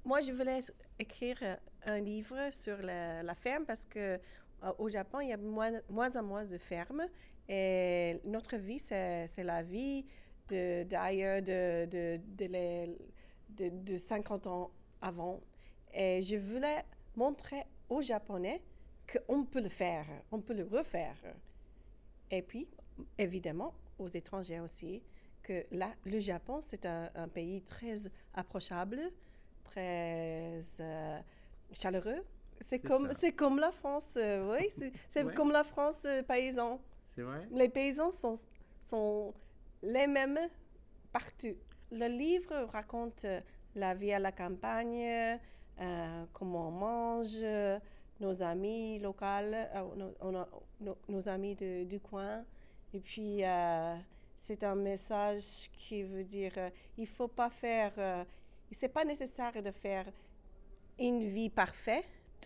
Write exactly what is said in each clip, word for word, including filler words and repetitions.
moi, je voulais écrire un livre sur la, la ferme parce que euh, au Japon, il y a moins, moins en moins de fermes et notre vie, c'est, c'est la vie de, d'ailleurs de, de, de, les, de, de cinquante ans avant. Et je voulais montrer aux Japonais qu'on peut le faire, on peut le refaire. Et puis, évidemment, aux étrangers aussi, que là, le Japon, c'est un, un pays très approchable, très euh, chaleureux. C'est, C'est comme, ça. c'est comme la France, euh, oui, c'est, c'est Ouais, comme la France euh, paysan. c'est vrai. Les paysans sont, sont les mêmes partout. Le livre raconte euh, la vie à la campagne, euh, comment on mange, euh, nos amis locaux, euh, nos, on a- nos- nos amis de- du coin. Et puis, euh, c'est un message qui veut dire, euh, il faut pas faire, euh, c'est pas nécessaire de faire une vie parfaite,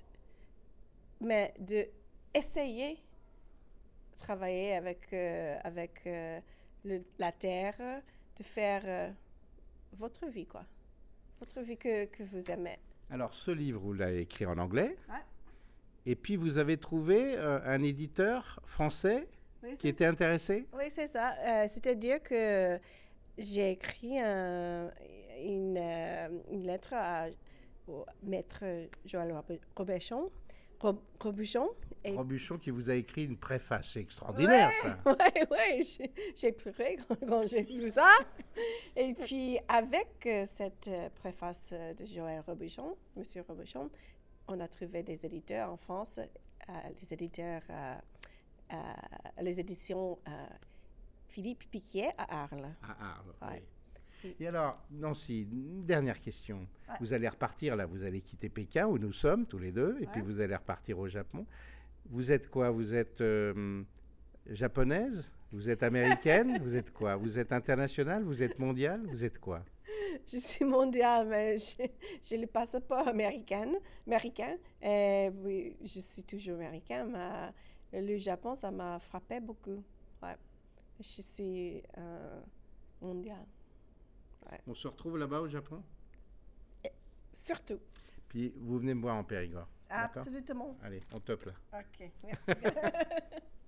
mais de essayer de travailler avec, euh, avec euh, le- la terre, de faire euh, votre vie, quoi. Votre vie que, que vous aimez. Alors, ce livre, vous l'avez écrit en anglais. Ouais. Et puis, vous avez trouvé euh, un éditeur français Oui, qui c'est était intéressé. Oui, c'est ça. Euh, c'est-à-dire que j'ai écrit un- une, euh, une lettre à, au maître Joël Rob- Robuchon, Rob- Robuchon. Et Robuchon qui vous a écrit une préface. C'est extraordinaire, ça. ouais, ouais, j'ai, j'ai pleuré quand, quand j'ai lu ça. Et puis, avec euh, cette euh, préface euh, de Joël Robuchon, Monsieur Robuchon, on a trouvé des éditeurs en France, euh, les éditeurs, euh, euh, les éditions euh, Philippe Piquier à Arles. À Arles, Ouais. oui. Et alors, Nancy, une dernière question. Ouais. Vous allez repartir, là, vous allez quitter Pékin, où nous sommes tous les deux, et puis Ouais. vous allez repartir au Japon. Vous êtes quoi? Vous êtes euh, japonaise? Vous êtes américaine? Vous êtes quoi? Vous êtes internationale? Vous êtes mondiale? Vous êtes quoi? Je suis mondiale, mais j'ai, j'ai le passeport américain. américain et oui, je suis toujours américain, mais le Japon, ça m'a frappé beaucoup. Ouais. Je suis euh, mondiale. Ouais. On se retrouve là-bas au Japon? Surtout. Puis vous venez me voir en Périgord. D'accord? Absolument. Allez, on top là. OK, merci.